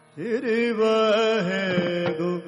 श्री वाहे गुरु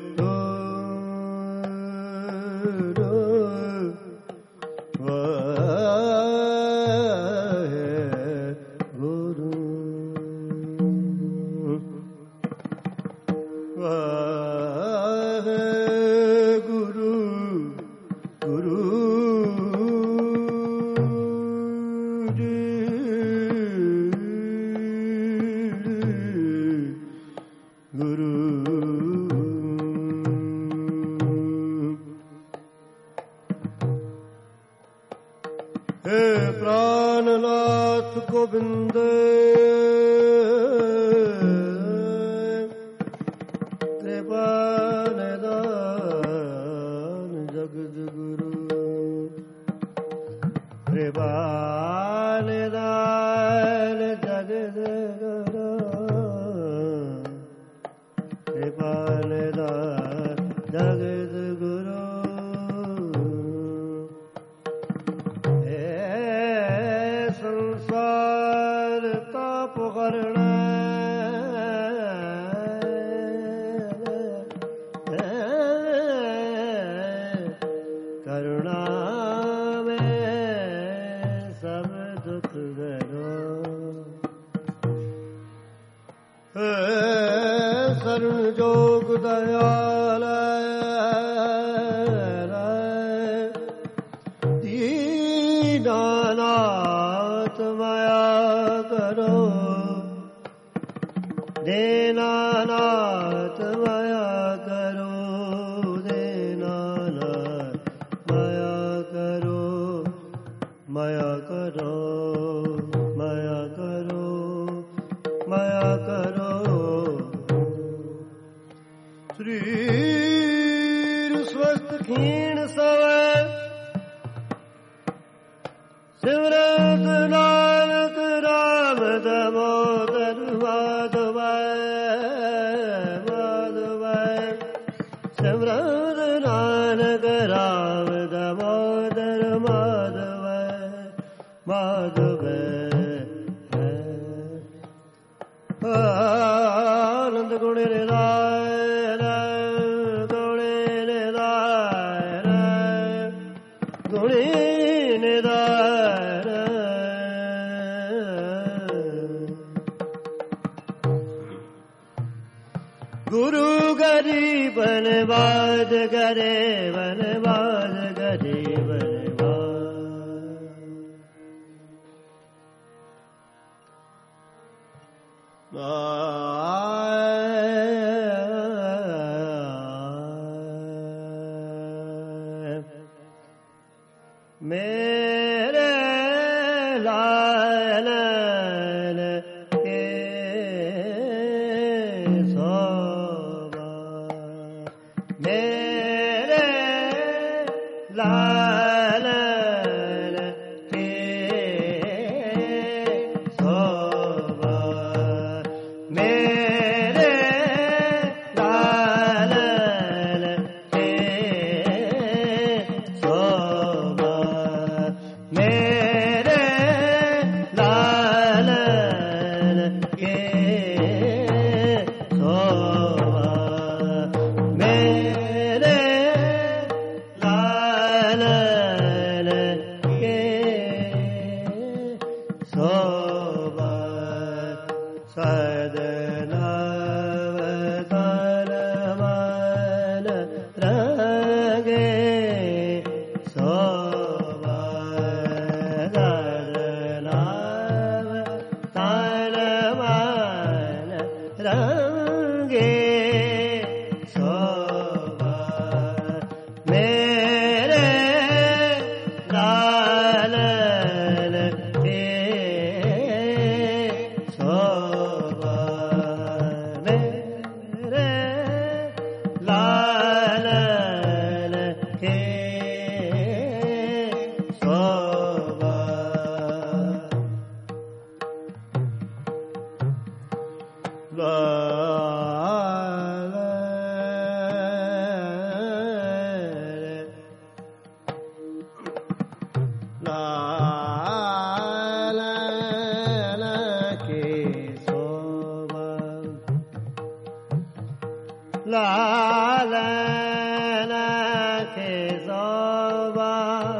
लालन के शोभा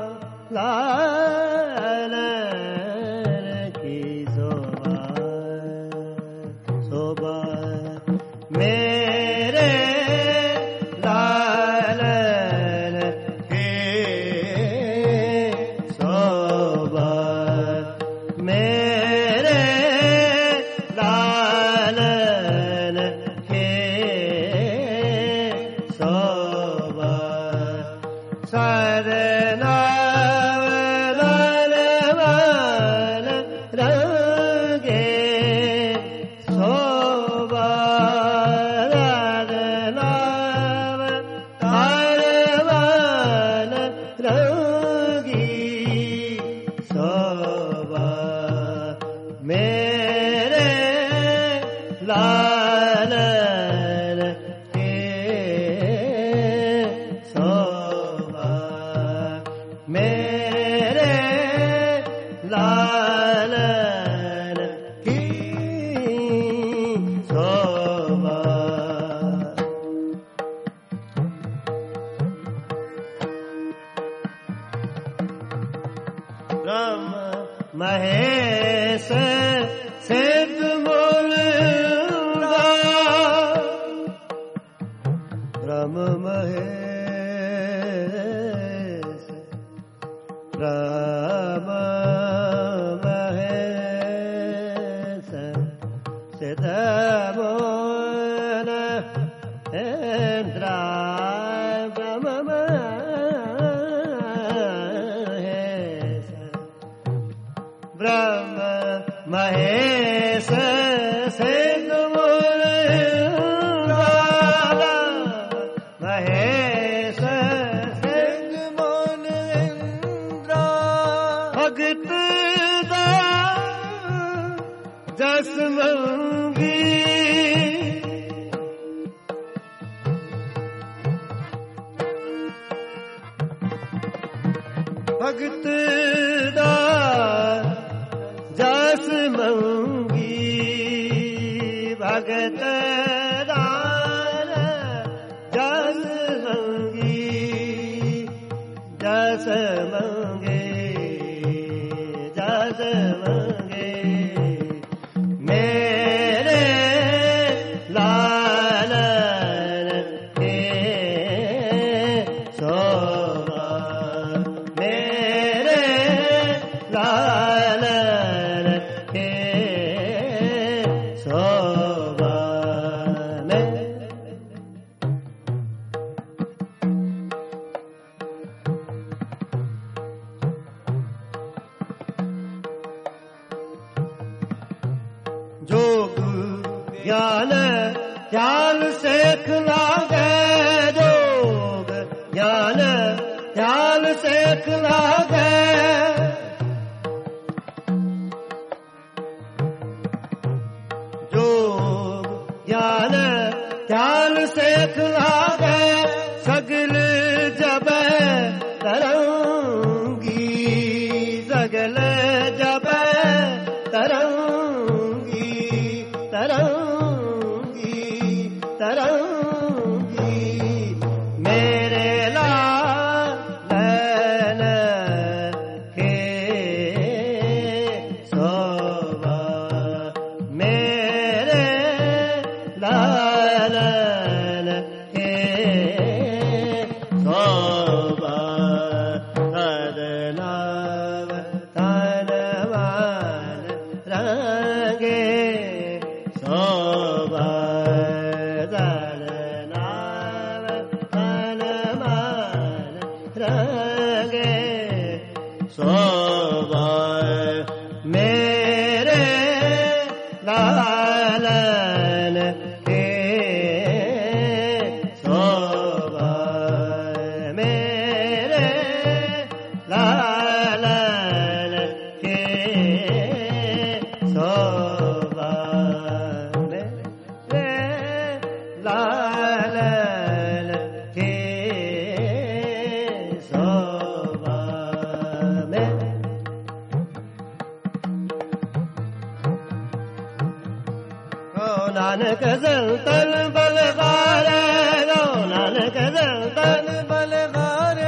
लालन की शोभा शोभा मेरे लालन की शोभा मेरे लालन की शोभा सरना महेश सिद्ध मूलगा ब्रह्म महेश ब्रह्म महेश सिद्ध मूल इंद्रा ब्रह्म ब्रह्म महेश सिद्ध मूल महेश सिद्ध मूल इंद्रा भगत दा जस मंगी भगत दा जस मंगी भगत दान जस मंगी जस मंगे जस मंगे मेरे लालन के शोभा मेरे लालन शोभा जोग ज्ञान ध्यान सेख लागे जोग ज्ञान ध्यान सेख लागे ज्ञान ध्यान सेख लागे सगल जब तरंगी सगल जब तरंगी तरंगी तरंगी मेरे लालन के शोभा मेरे लालन के शोभा तदनाव तनवान रंगे शोभा तदनाव तनवान रंगे शोभा मेरे लालन के शोभा मेरे लालन के शोभा मेरे लालन के शोभा में नानक संतन बलवारे नानक संतन बलहारे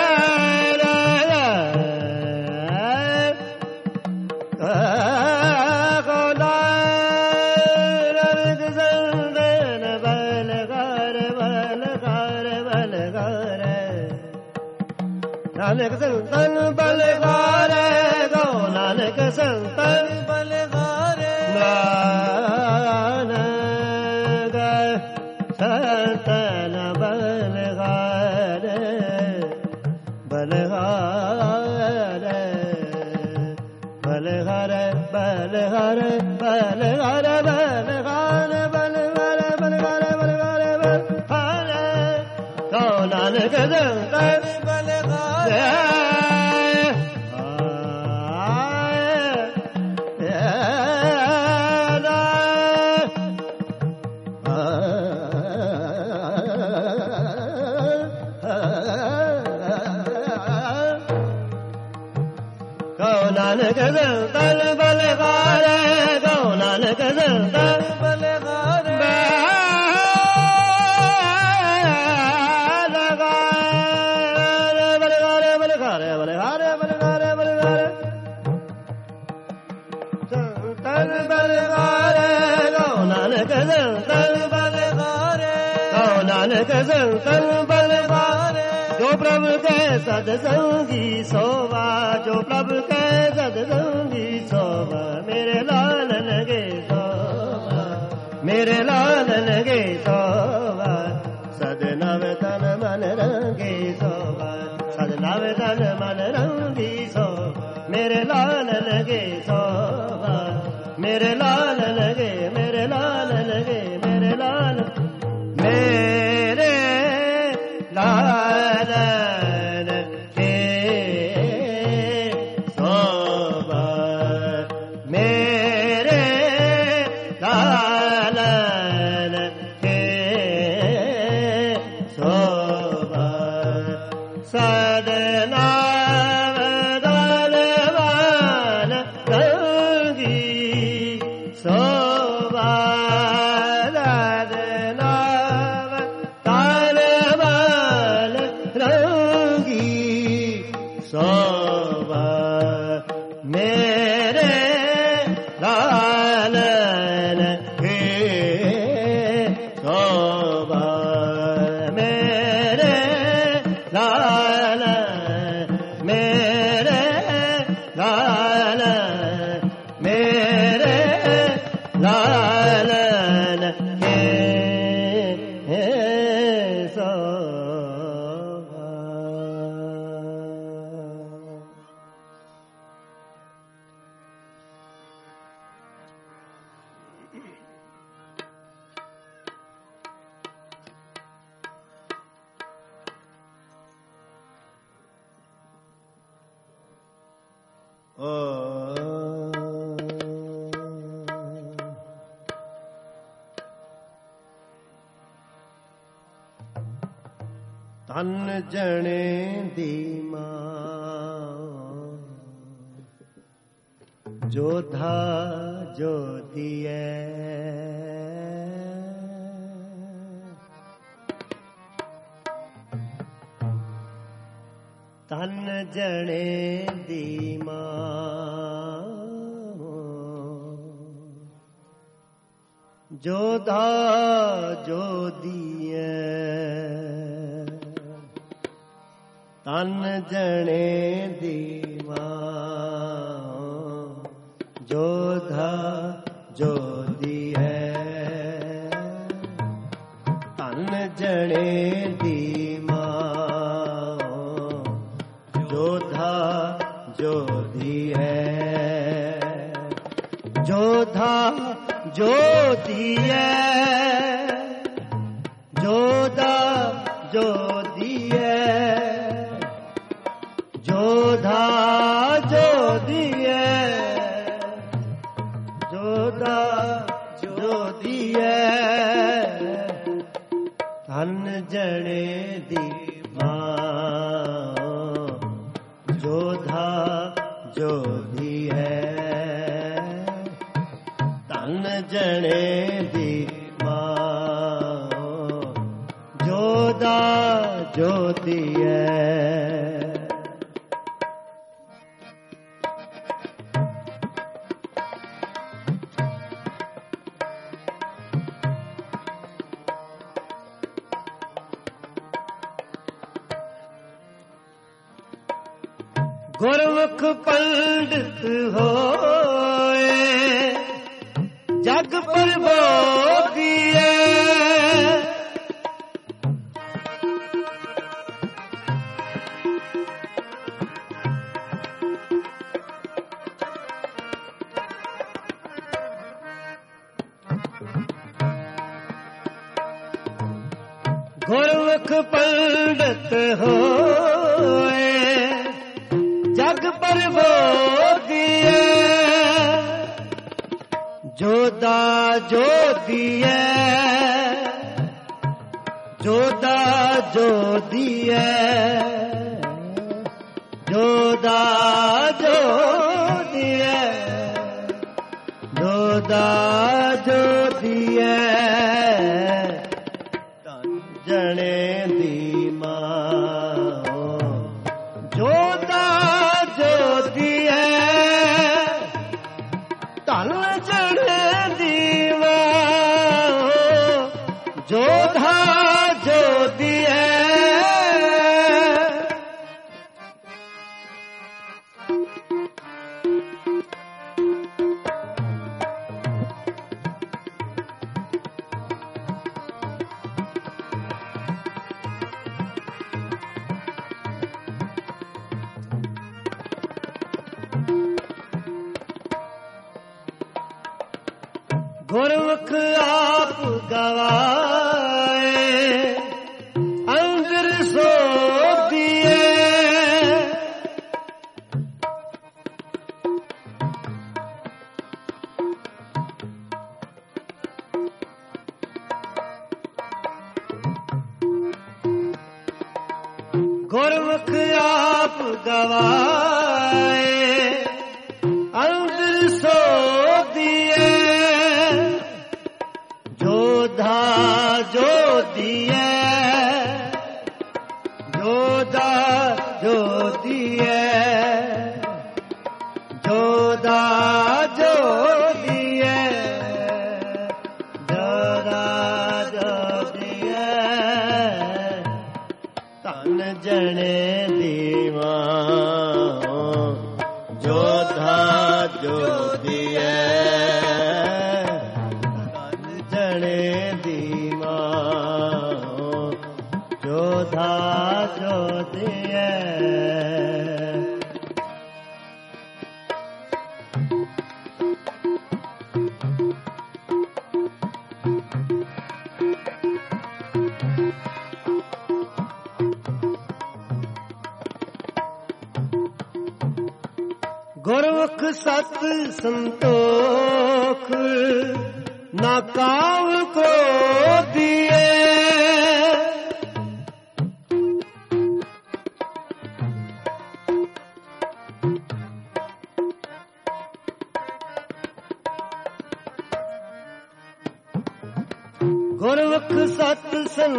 नानक संतन बलहारे गो नानक संतन बलहारे नानक संतन बलहारे बलहारे बलहारे बलहारे बलहारे बलहारे बलहारे बलहारे बलहारे बलहारे गो नानक संतन नानक संतन बलहारे गो नानक संतन बलहारे बलहारे बलहारे बलहारे बलहारे बलहारे संतन बलहारे गो नानक संतन बलहारे गो नानक संतन बलहारे जो प्रभु के सत्संगी सोवा जो प्रभु के सत्संगी सोवा मेरे लाल लगे सोवा मेरे लाल लगे सोवा सदनव तन मन रंगे सोवा सदनव तन मन रंगी सोवा मेरे लाल लगे सोवा मेरे लाल लगे मेरे लाल लगे मेरे लाल मेरे लाल तन जने दी मां जोधा जो दिए तन जने दी मां जोधा जो दिए तन जने दी मां जोधा जो दिए तन जने दी मां जोधा जो दिए जोधा जो दिए जोधा जो दिए जोधा जो दिए जोधा जो दिए धन जने दी मां जोधा जो दिए धन जने दी मां जोधा ਜੋਦਾ ਜੋਦੀਐ। ਗੁਰਮੁਖ ਪੰਡਿਤ ਹੋਏ ਜਗ ਪਰਭੋਗੀਐ। ਗੁਰਮੁਖ ਪੰਡਿਤ ਹੋਏ ਜਗ ਪਰਭੋਗੀਐ। ਜੋਦਾ ਜੋਦੀਐ ਜੋਦਾ ਜੋਦੀਐ। ਜੋਦਾ ਜੋਦੀਐ ਜੋਦਾ ਜੋਦੀਐ। ਧੰਨ ਜਣੇ ਦੀ ਮਾਂ ਜੋਦਾ ਜੋਦੀਐ। ਧੰਨ ਜਣੇ ਦੀ ਮਾਂ ਜੋਦਾ ਜੋਦੀਐ। ਗੁਰਮੁਖ ਆਪ ਗਵਾਏ ਅੰਦਰ ਸੋਧੀਐ। ਗੁਰਮੁਖ ਆਪ ਗਵਾਏ ਅੰਦਰ ਸੋਧੀਐ। ਜੋਦਾ ਜੋਦੀਐ ਜੋਦਾ ਜੋਦੀਐ। ਜੋਦਾ ਜੋਦੀਐ ਜੋਦਾ ਜੋਦੀਐ। ਧੰਨ ਜਣੇ ਦੀ ਮਾਂ ਜੋਦਾ ਜੋਦੀਐ। ਜਣੇ ਦੀ ਮਾਂ ਜੋਦਾ ਜੋਦੀਐ। ਗੁਰਮੁਖ ਸਤ ਸੰਤੋਖ ਨਾ ਕਾਮ ਕ੍ਰੋਧੀਐ। ਗੁਰਮੁਖ ਸਤ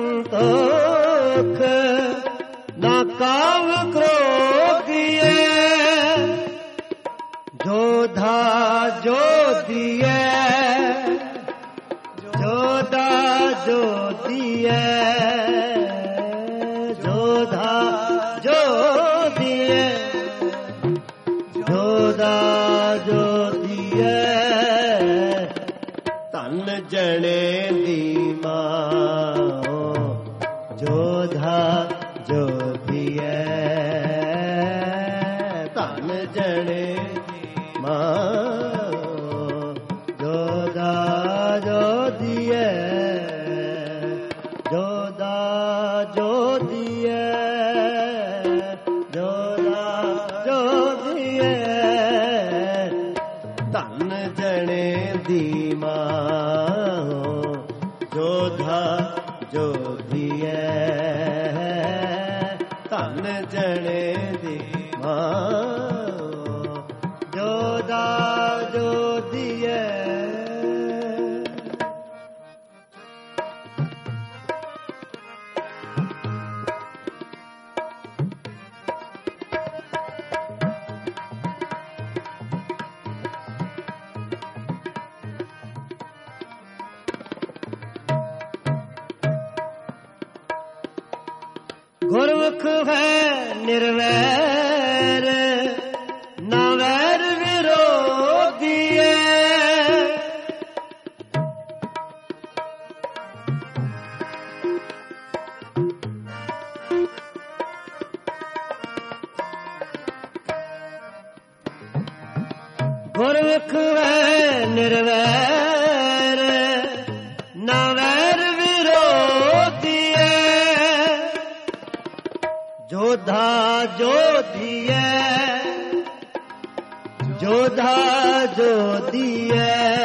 ਸੰਤੋਖ ਨਾ ਕਾਮ ਕ੍ਰੋਧੀਐ। ਜੋਦਾ ਜੋਦੀਐ ਜੋਦਾ ਜੋਦੀਐ। ਜੋਦਾ ਜੋਦੀਐ ਜੋਦਾ ਜੋਦੀਐ। ਧੰਨ ਜਣੇ ਦੀ ਮਾਂ ਜੋਦਾ ਜੋਦੀਐ। ਧੰਨ ਜਣੇ ਮਾਂ ਜੋਦਾ ਜੋਦੀਐ। ਜੋਦਾ ਜੋਦੀਐ ਜੋਦਾ ਜੋਦੀਐ। ਧੰਨ ਜਣੇ ਦੀ ਮਾਂ ਜੋਦਾ ਜੋਦੀਐ। ਧੰਨ ਜਣੇ ਦੀ ਮਾਂ ਜੋਦਾ ਜੋਦੀਐ। गुरमुख है निर्वैर ना वैर विरोधिए। गुरमुख है निर्वैर ना वैर विरोधिए। जोधा जोधिए जोधा जोधिए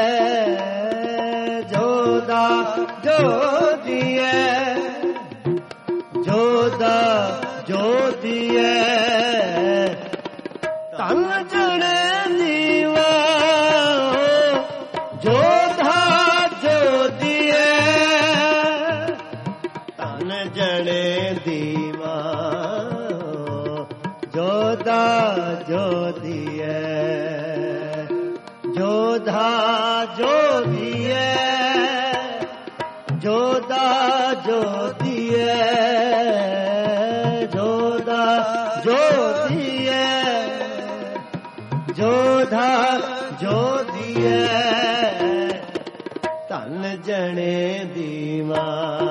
जोधा जोधिए जोधा जोधिए। तन जने दीवा जोधा जोधिए। तन जने दीवा जोधा जोधिए जोधा जोधिए जोधा जोधिए जोधा जोधिए जोधा जोधिए। तन जने दीवा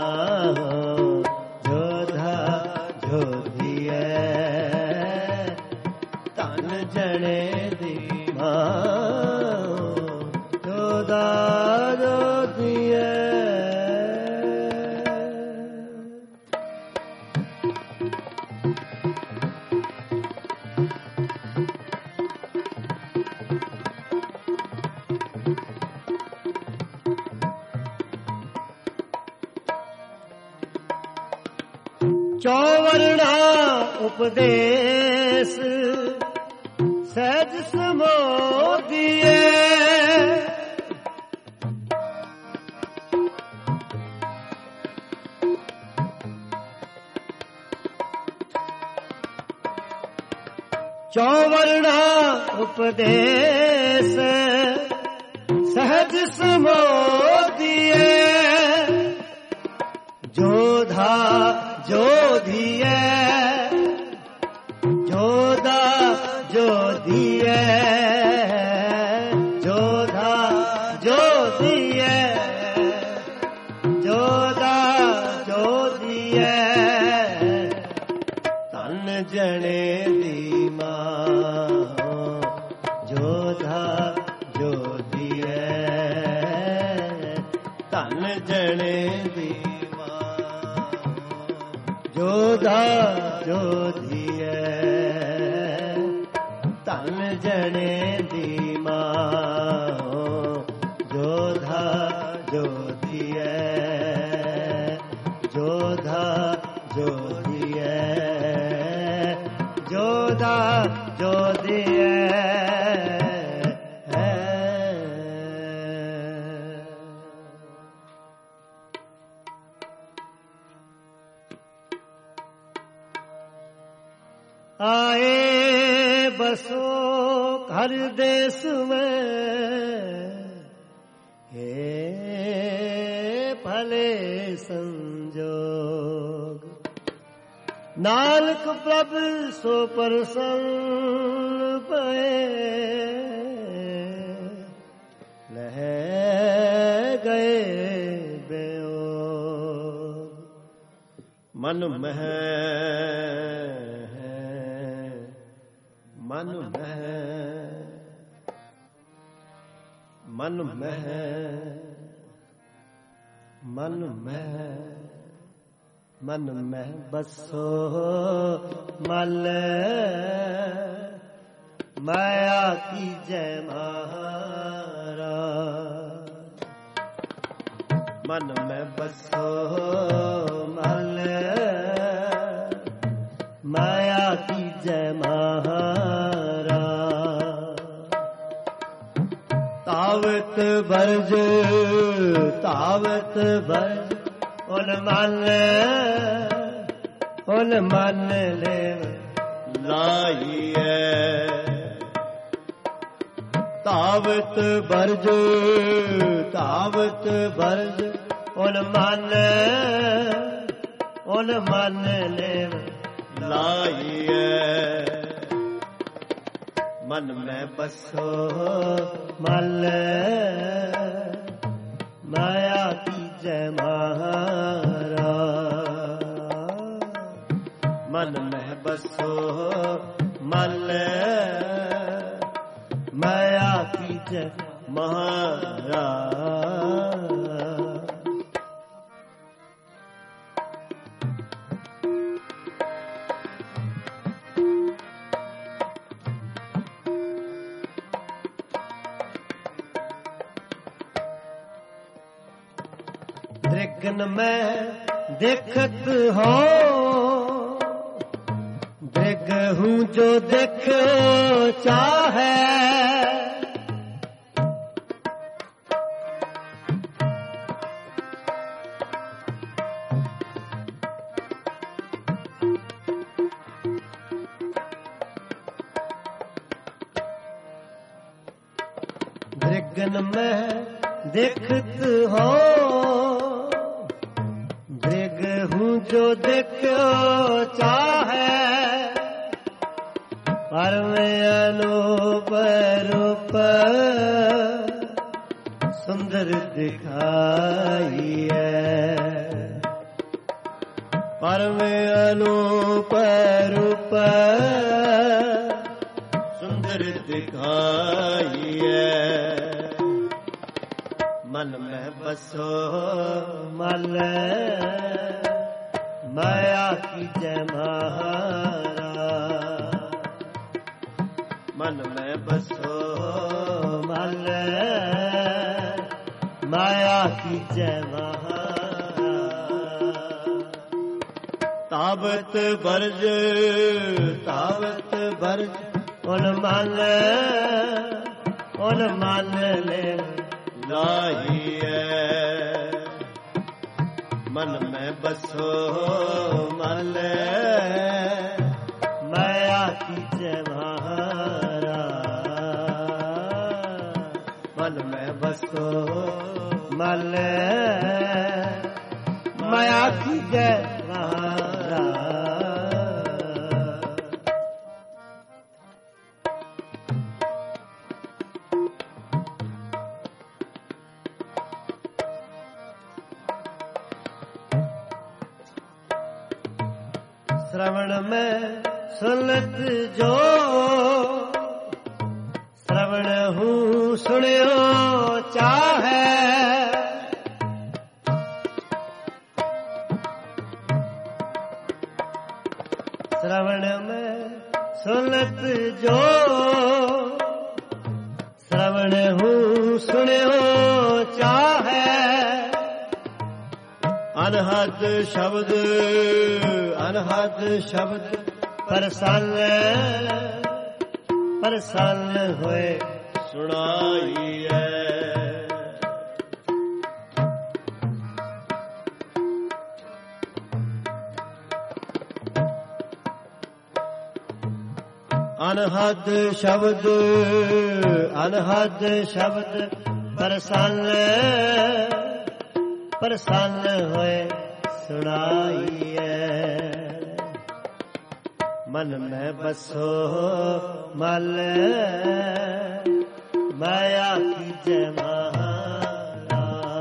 जोधा जोधिए। तन जने दीवा जोधा जोधिए। चौवर्णा उपदेश सहज समोदिए। चौवर्णा उपदेश सहज समोदिए। जोधा जोधिए जोधा जोधिए जोधा जोधिए जोधा जोधिए। तन जने दीमा जोधा जोधिए। तन जने दीमा जोधा जोधिए। तन जने दीमा जोधा जोधिए जोधा जोधिए जोधा जोधिए। आए बसो हर देश में हे भले संजोग। नानक प्रभु सो प्रसन्न भये लह गए बेयोग। मन में मन में मन में मन में मन में बसो मल माया की जय महाराज। मन में बसो मल माया की जय महाराज। तावत बरज तावत बरज उन मन ले लाइए। तावत बरज उन ਓਨ ਮਨ ਨੇਮ ਲਾਈਐ। ਮਨ ਮੈਂ ਬਸੋ ਮਲ ਮਾਇਆ ਕੀਜੈ ਮਹਾਰਾ। ਮਨ ਮੈਂ ਬਸੋ ਮਲ ਮਾਇਆ ਕੀਜੈ ਮਹਾਰਾ। दृगन में देखत हो दृग हूँ जो देख चाहे। दृगन में देखत हो हूँ जो देखो चाहे। परम अनूप रूप सुंदर दिखाइए। परम अनूप रूप सुंदर दिखाइए। मन में बसो मल माया कीजै महारा। मन में बसो मल माया कीजै महारा। तावत बरज तावत बरज उन मन ले लाहिए। मन में बसो मल माया कीजै महारा। मन में बसो मल माया कीजै महारा। श्रवण में सुनत जो श्रवण हूँ सुनियो चाहे। श्रवण में सुनत जो श्रवण हूँ सुनियो चाहे। अनहद शब्द अनहद शब्द प्रसन्न होए सुनाइए। अनहद शब्द प्रसन्न होए सुनाइए। मन में बसो मल माया कीजै महारा।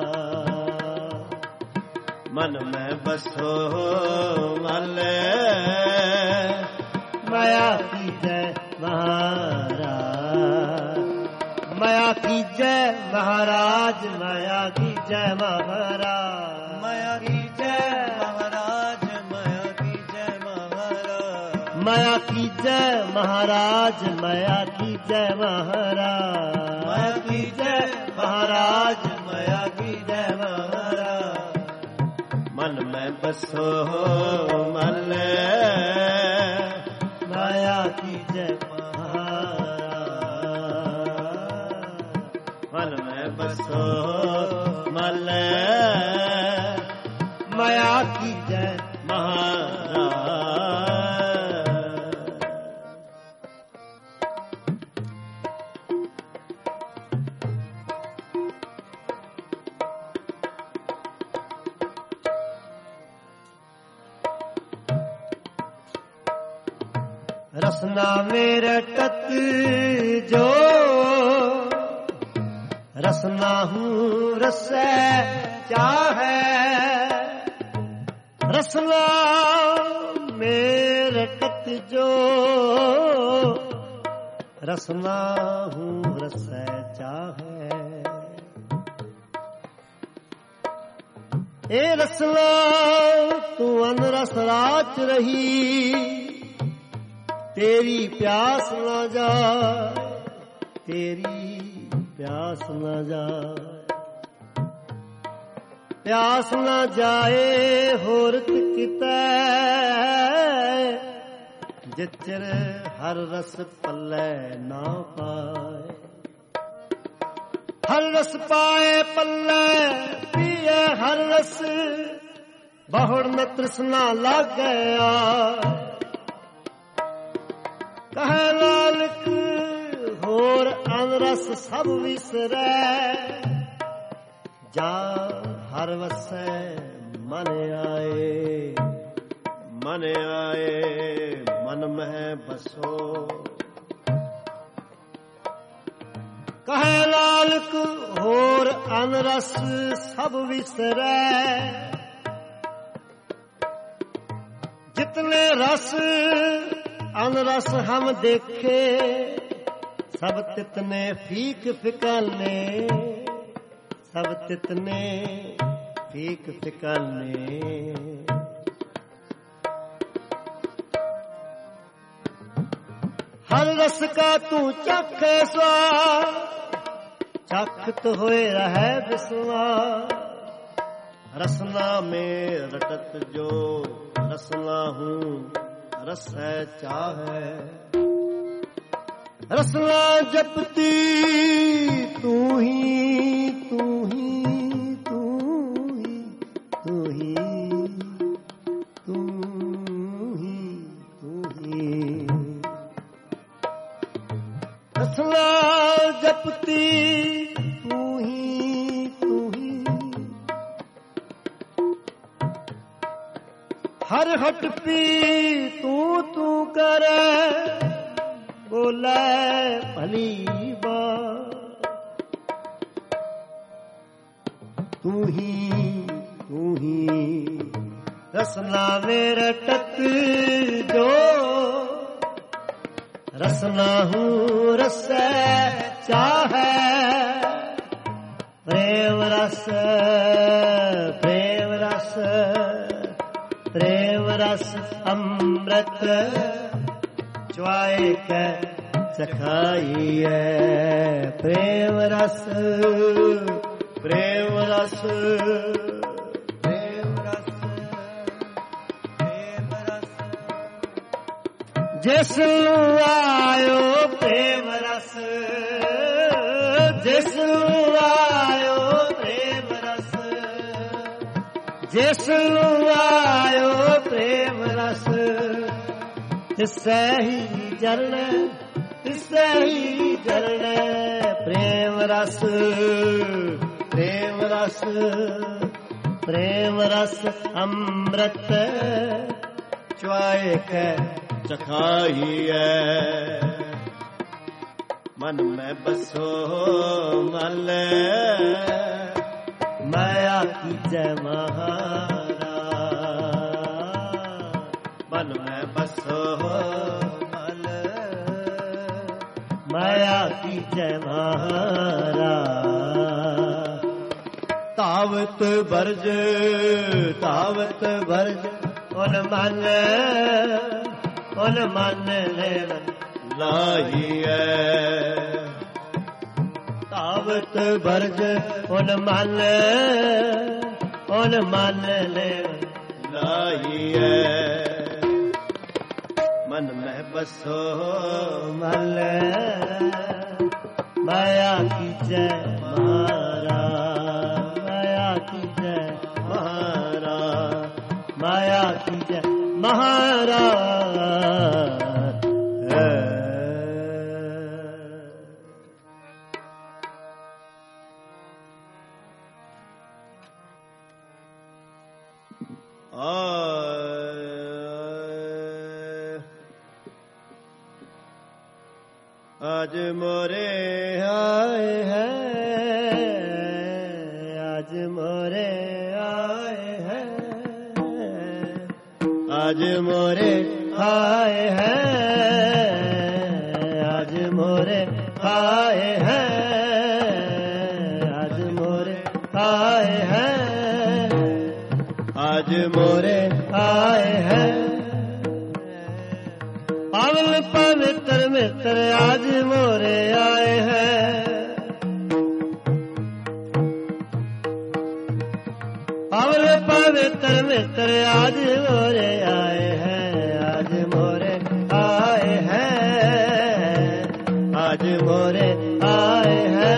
मन में बसो मल माया कीजै महारा। माया कीजै महाराज माया कीजै महाराज। माया कीजै महाराज माया कीजै महाराज। माया कीजै महाराज माया कीजै महाराज। माया कीजै महाराज माया कीजै महाराज। मन में बसो मल माया कीजै महाराज। मन में बसो मल माया कीजै महाराज। रसना में रटत जो रसना हूँ रस चाहे रसना में रटत जो रसना हूँ रस चाहे ए रसना तू अनरस राच रही तेरी प्यास न जाए तेरी प्यास न जाए प्यास न जाए होरत कितै जिचर हर रस पल्ले ना पाए हर रस पाए पल्ले पिए हर रस बहुड़ न तृष्णा लग गया कहे नानक होर अनरस सब विसरै जा हर वसै मन आए मन में बसो कहे नानक होर अनरस सब विसरै जितने रस अनरस हम देखे सब तितने फीक फिकाने सब तितने फीक फिकाने हर रस का तू चखे स्वाद चखत होए रहे बिस्वा रसना में रटत जो रसना हूँ रस चाहे रसना जपती तू ही तू ही तू ही तू ही तू ही तू ही रसना जपती तू ही हर हट पी तू करे बोले भली बात तू ही रसना में रटत जो रसना हूँ रस चाहे प्रेम रस प्रेम रस प्रेम रस अमृत च्वाए के चखाइए प्रेम रस प्रेम रस प्रेम रस प्रेम रस जिसु आयो प्रेम रस जिसु आयो प्रेम रस जिसु आयो प्रेम रस इससे ही जलने प्रेम रस प्रेम रस प्रेम रस अमृत च्वाए के चखाइए मन में बसो मल माया की जय महारा मन में बसो मल माया की जय महारा तावत बरज उन मन लाइए तावत बरज उन मन लाइए मन में बसो मल माया की जय महारा माया की जय महारा माया की जय महारा आज मोरे आए हैं, आज मोरे आए हैं, आज मोरे आए हैं, आज मोरे आए हैं, आज मोरे आए हैं, आज मोरे आए हैं। पावन पवित्र मित्र आज मोरे आए हैं, पावन पवित्र मित्र आज मोरे आए हैं, आज मोरे आए हैं, आज मोरे आए हैं।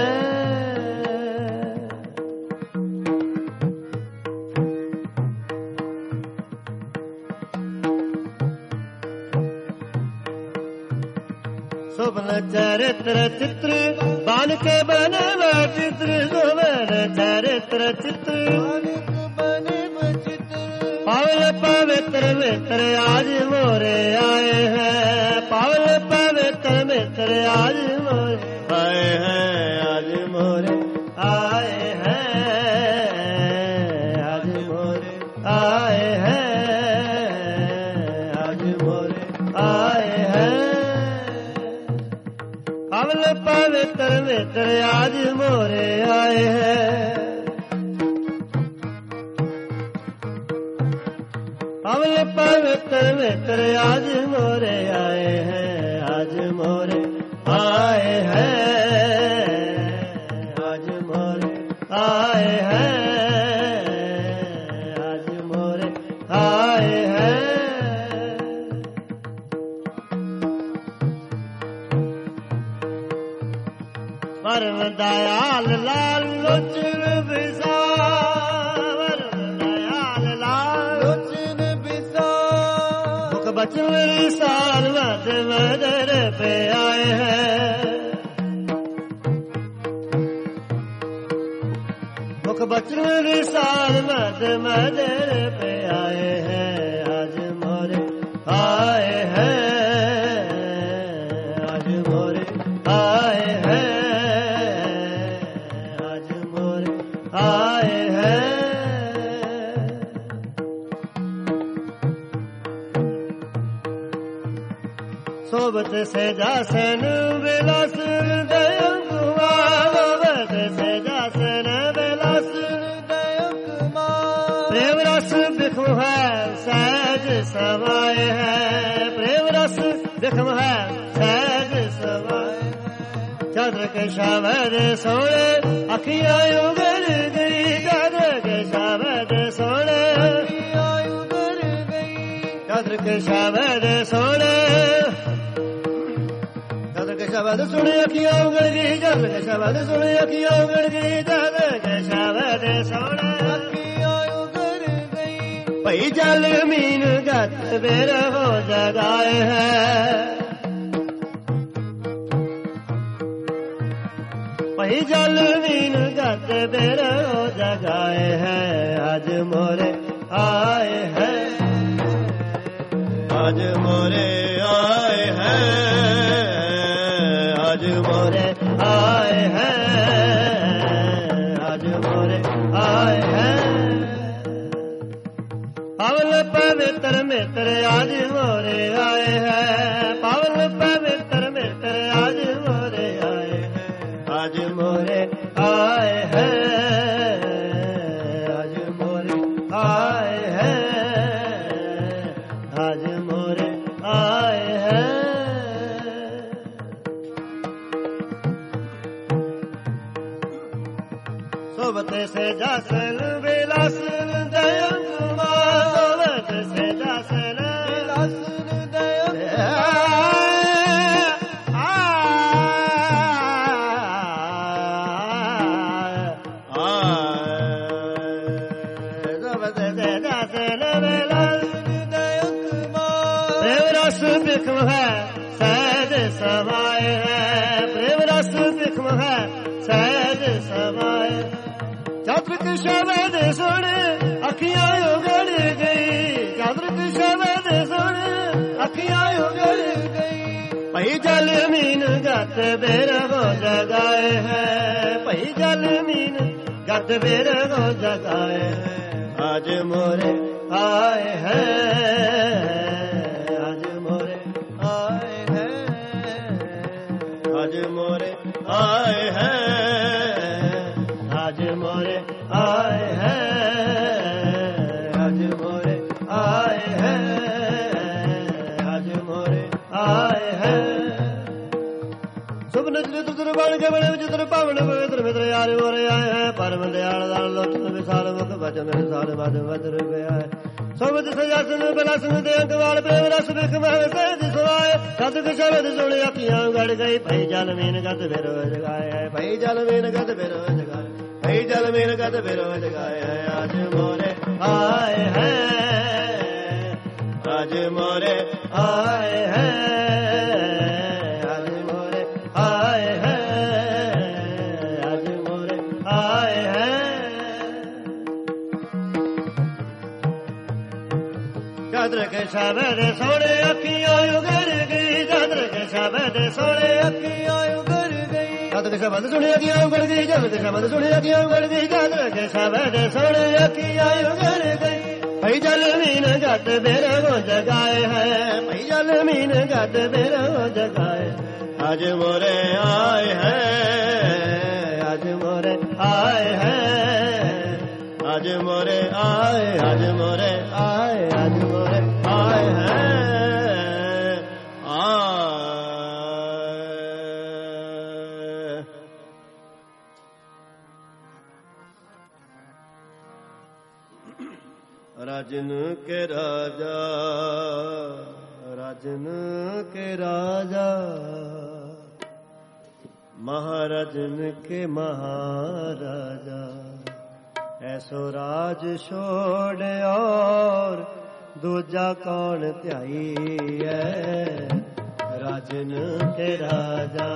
सुबन चरित्र चित्र बान के बने व चित्र, सुबन चरित्र चित्र पावन पवित्र मित्र आज मोरे आए हैं, पावन पवित्र मित्र आज मोरे आए हैं, आज मोरे आए हैं, आज मोरे आए हैं, आज मोरे आए हैं। पावन पवित्र मित्र आज मोरे आए हैं, पावन पवित्र मित्र आज मोरे आए हैं, आज मोरे आए हैं, आज मोरे आए हैं, आज मोरे आए हैं। परम दयाल लाल लोचन बिसार, दयाल लाल लोचन बिसार, मुख बचन साल मद मदर पे आए हैं, मुख बचन साल मद मदर पे आए हैं, आज मोरे आए हैं, आज मोरे आए हैं, आए हैं। सोबत से जासन विलास दयं कुमार, सोबत से जासन विलास दयं कुमार, प्रेम रस बिखम है सहज समाये है, प्रेम रस बिखम है सहज समाये। चंद्र के शबद सोने अखियां उगल गई, चंद्र के शबद सोने अखियां उगल गई, चंद्र के शबद सोने, चंद्र के शबद सुने अखियां उगल गई, चंद्र के शबद सुने अखियां उगल गई, चंद्र के शबद सोने अखियां उगल गई। भई जल मीन गत बेर हो जगाए हैं, वही जल मीन गत बेर हो जगाए हैं, आज मोरे आए हैं, आज मोरे आए हैं, आज मोरे आए हैं, आज मोरे आए हैं। पावन पवित्र मित्र आज मोरे आए हैं, पावन पवित्र मित्र आज मोरे आए हैं, आज मोरे आए हैं, आज मोरे आए हैं, आज मोरे आए हैं। सोबत से जासन विलास दयं कुमार, सोबत से जासन विलास दयं बिखम है सहज समाये है, प्रेम रस बिखम है सहज समाये। चंद्र के शबद सुन अखियां उगड़ गई, चंद्र के शबद सुन अखियां उगड़ गई। भई जल मीन गत बेरगो जगाए है भाई जल मीन गत बेरगो जगाए है आज मोरे आए हैं आज मोरे आए हैं आज मोरे आए हैं आज मोरे आए हैं आज मोरे आए हैं आज मोरे आए हैं सुबह चित्र बन के बड़े चित्र पावन पवित्र मित्र यार मोरे आए हैं परम दयाल दाल लोचन विशाल मुख भजन विशाल मध मधुर आए सोमत सजासन बलासन देंग वाल प्रेम रस बिख महल से दिसवाए सदक शब्द सुन अखियां गड़ गई भई जल मीन गत बिरोज गाए भई जल मीन गत बिरोज गाए भई जल मीन गत बिरोज गाए आज मोरे आए हैं आज मोरे आए हैं आज मोरे आए हैं आज मोरे आए हैं चादर के शब्द सोने अखियां उगड़ गई चादर के शब्द सोने अखियां उगड़ गई चादर के शब्द सुने अखियां उगड़ गई चादर के शब्द सुने अखियां उगड़ गई चादर के शब्द सोने अखियां उगड़ गई भई जल मीन गत बेरगो जगाए है भई जल मीन गत बेरगो जगाए आज मोरे आए हैं आज मोरे आए हैं आज मोरे आए आज मोरे आए आज मोरे आए हैं राजन के राजा राजन के राजा महाराजन के महाराजा ऐसो राज छोड़ और दूजा कौन त्याई है राजन के राजा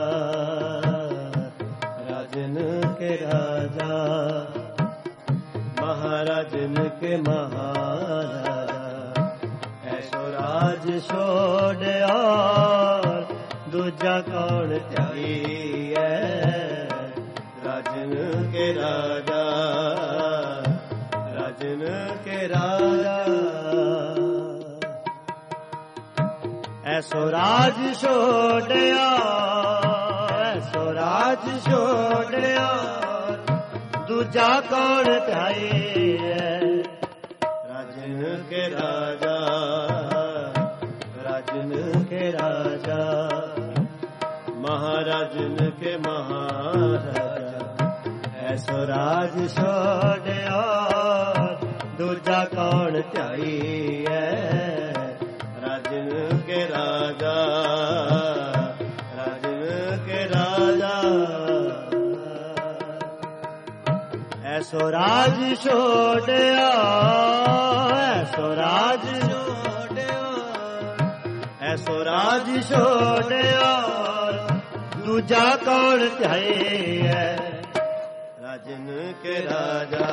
राजन के राजा महाराजन के महाराजा ऐसो राज छोड़ और दूजा कौन त्याई है राजन के राजा राजन के राजा ऐसो राज छोड़या ऐसो राज छोड़या दूजा कौन त्याई है राजन के राजा राजन के राजा महाराजन के महाराजा ऐसो राज छोड़या दूजा कौन त्याई है राजन के राजा राजन के राजा ऐसो राज छोड़या ऐसो राज छोड़या ऐसो राज छोड़या दूजा कौन त्याई है राजन के राजा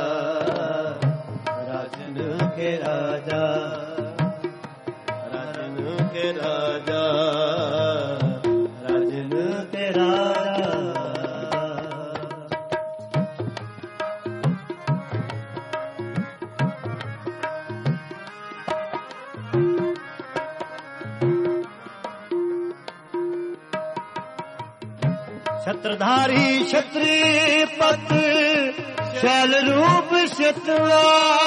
राजन के राजा राजन के राजा राजन के राजा छत्रधारी क्षत्रि पत शैल रूप शतवा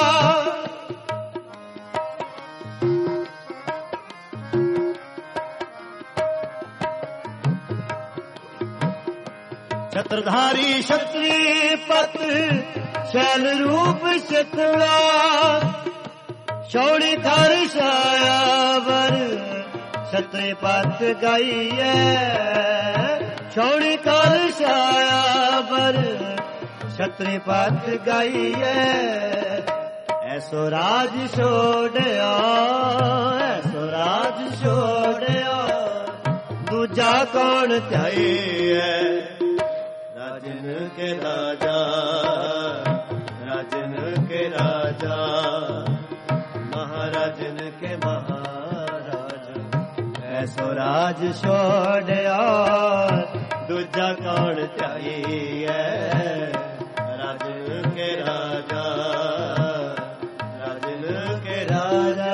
छत्रधारी क्षत्रि पत शैल रूप शतवा शौड़ी कर सायावर क्षत्रि पत गाइए छौड़ी काल सायावर क्षत्रि पत गाइए ऐसो राज छोड़या ऐसो राज छोड़या दूजा कौन त्याई है राजन के राजा राजन के राजा महाराजन के महाराजा ऐसो राज छोड़िया दूजा कौन चाहिए राजन के राजा राजन के राजा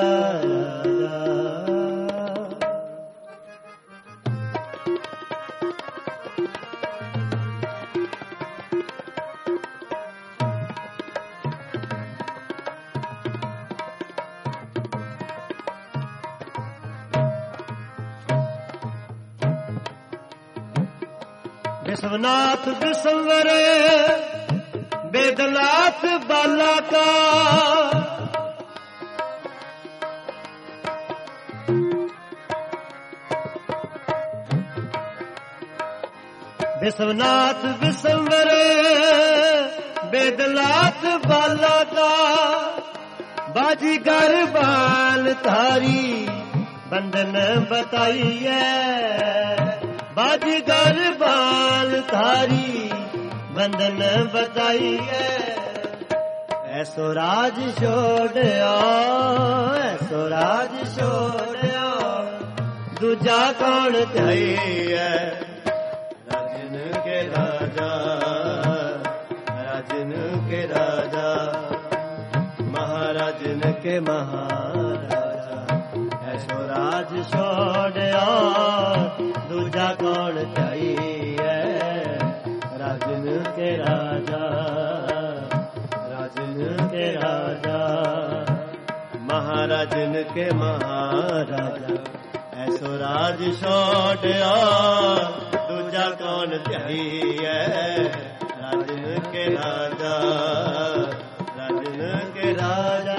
विश्वनाथ विश्ववर बेदलाथ बाला का विश्वनाथ विश्ववर बेदलाथ बाला का बाजीगर बाल थारी बंधन बताइए बाजीगर बाल थारी बंधन बताइए ऐसो राज छोड़िया ऐसो राज छोड़िया दूजा कौन चाहिए राजन के राजा राजन के राजा महाराजन के महाराजा ऐसो राज छोड़िया दूजा कौन चाहिए राजन के राजा राजन के राजा महाराजन के महाराजा ऐसो राज छोड़िया दूजा कौन चाहिए राजन के राजा राजन के राजा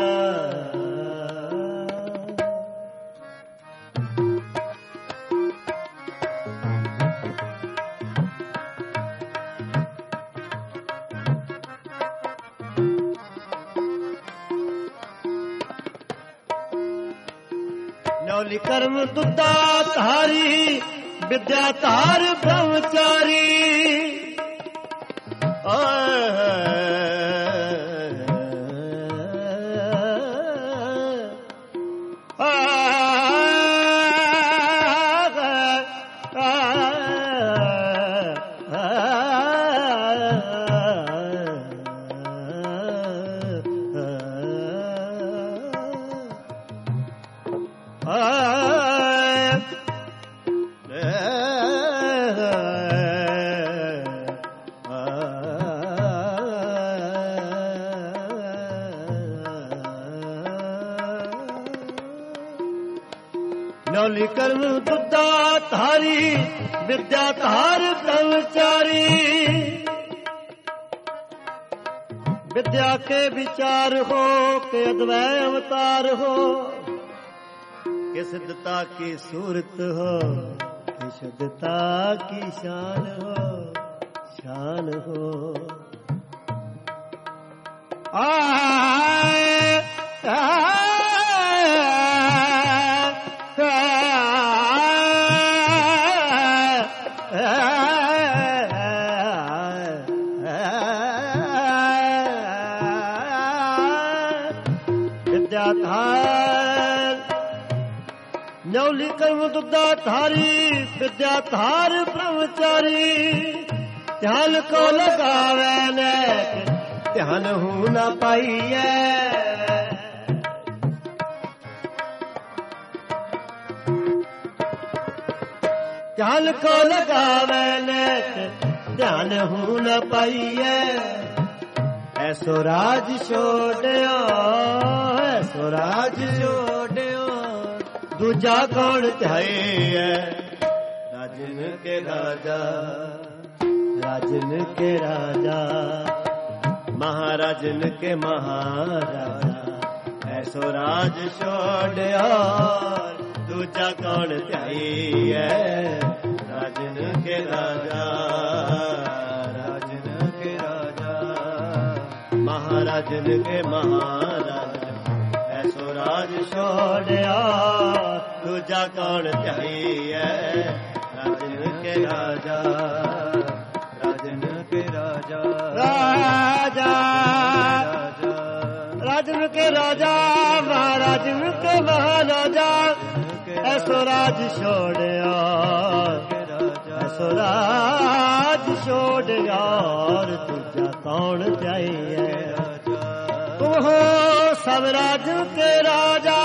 नौली कर्म तुदा तारी विद्या तार ब्रह्मचारी नौली कर्म तुदा तारी विद्या तार ब्रह्मचारी विद्या के विचार हो के अद्वैय अवतार हो कि सिद्धता की सूरत हो कि शुद्धता की शान हो नौली कर्म तुदा थारी विद्या थार ब्रह्मचारी ध्यान को लगावे ने ध्यान हूं न पाइए ध्यान को लगावे ने ध्यान हूं न पाइए ऐसो राज छोड़ियो ऐसो राज छोड़ियो दूजा कौन चाहिए राजन के राजा राजन के राजा महाराजन के महाराजा ऐसो राज छोड़िया दूजा कौन चाहिए राजन के राजा राजन के राजा महाराजन के महाराजा ऐसो राज छोड़िया दूजा कौन चाहिए राजन के राजा राजन के राजा राजा राजन के राजा महाराजन के महाराजा ਐਸੋ ਰਾਜ ਛੋੜਿਆ, ਐਸੋ ਰਾਜ ਛੋੜਿਆ, ਦੂਜਾ ਕੌਣ ਜਾਈਏ। ਤੁਮ ਹੋ ਸਭ ਰਾਜ ਕੇ ਰਾਜਾ,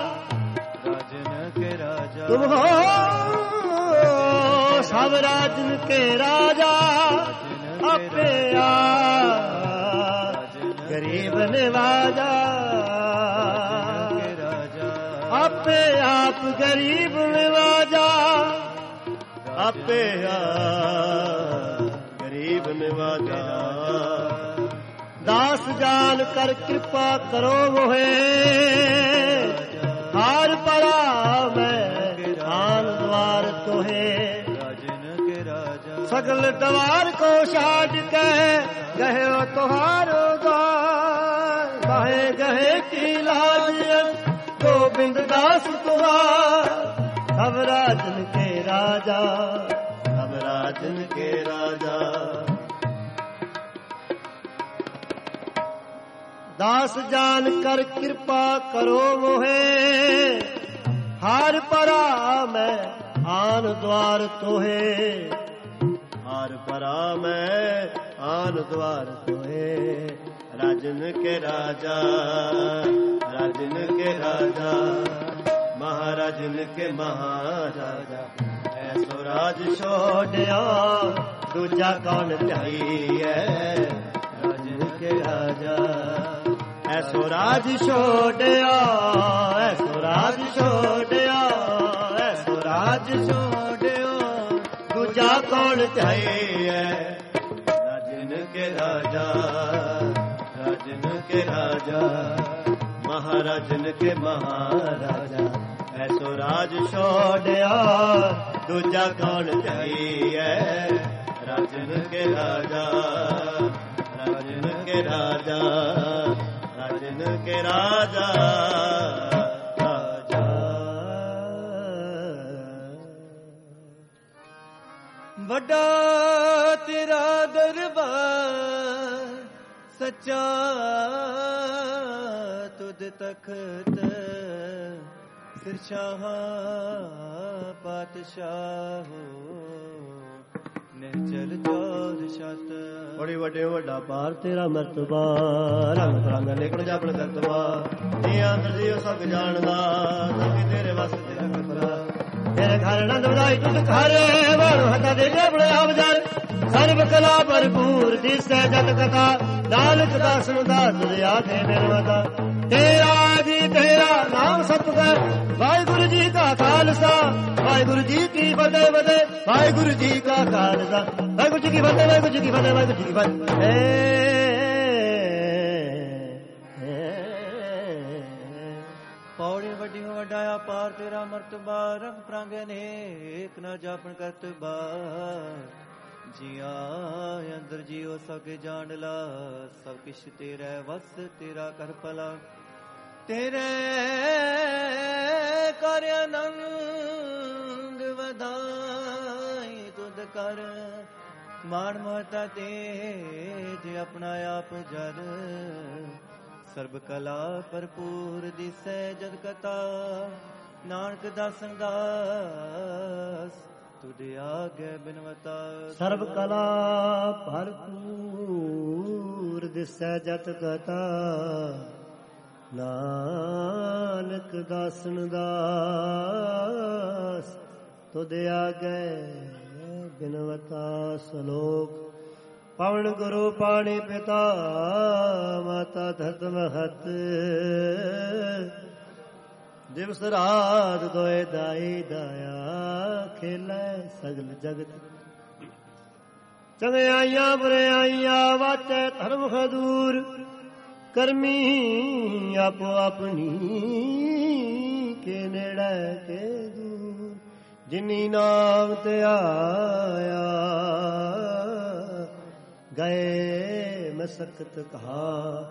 तुम हो सब राजन के राजा, आपे गरीब नवाजा, आपे आप गरीब नवाजा, आपे गरीब नवाजा। दास जान कर कृपा करो मोहे, हार परा मैं आन द्वार तोहे। सगल द्वार को छाड़ के गहे तुहारो द्वार, बाहे गहे की लाज गोबिंद दास तुहार। सब राजन के राजा, सब राजन के राजा। दास जान कर कृपा करो मोहे, हार परा मैं आन द्वार तोहे। हार परा मैं आन द्वार तोहे। राजन के राजा, राजन के राजा, महाराजन के महाराजा। ऐसो राज छोड़िया, दूजा कौन चाहिए। राजन के राजा, ऐसो राज छोड़िया, ऐसो राज छोड़िया, ऐसो राज छोड़ियो, दूजा कौन चाहिए। राजन के राजा, राजन के राजा, महाराजन के महाराजा। ऐसो राज छोड़िया, दूजा कौन चाहिए। राजन के राजा, राजन के राजा, राजन के राजा, राजा। बड़ा तेरा दरबार सच्चा, तुद तखत सिरशाह पातशाह निचल चौद शत। बड़ी वड्डे वड्डा पार तेरा मरतबा, रंग बरंगा निकल जापन करतबा। जी अंदर जी सब जानदा, सब तेरे वस तेरा करतबा। तेरे घर नंद बधाई तुझ घर, वाणु हता दे अपने आप जर। सर्व कला भरपूर दिसै जत कथा, नानक दासन दास आखे निर्मता। तेरा जी तेरा नाम सतगुर, वाहिगुरु जी का खालसा, वाहिगुरु जी की फतेह फतेह, वाहिगुरु जी का खालसा, वाहिगुरु जी की फतेह, वाहिगुरु जी की फतेह, वाहिगुरु जी की फतेह। पौड़े वड्डियों वड्डाया पार तेरा मर्तबा, रंग प्रांगे नेक न जापन करतबा। जिया अंदर जियो सके जान ला, सब किश तेरा वस तेरा कर भला। तेरे कर आनंद वधाई तुद कर, मान महता तेज अपना आप जर। सर्ब कला भरपूर दिसै जद कथा, नानक दासन दास तुद आगे बिनवता। सर्ब कला भरपूर दिसै जत कथा, नानक दासन दास तुद आगे बिनवता। सलोक पवन गुरु पाणी पिता, माता धत महत। दिवस रात दोए दाई दाया, खेलै सगल जगत। चंगियाइयां बुराइयां वाचै धर्म खदूर, करमी आपो अपनी के नेड़े के दूर। जिनी नाम ते आया, गए मसकत कहा।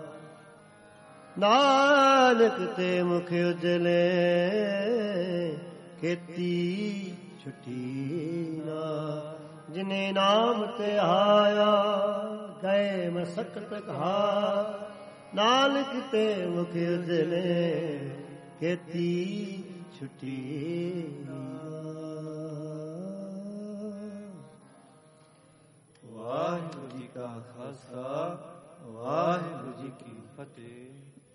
नानक ते मुख उजले, खेती छुटी ना। जिने नाम ते आया, गए मसकत कहा। नानक ते मुख उजले, खेती ਛੁੱਟੀ। ਵਾਹਿਗੁਰੂ ਜੀ ਕਾ ਖਾਲਸਾ, ਵਾਹਿਗੁਰੂ ਜੀ ਕੀ ਫਤਿਹ।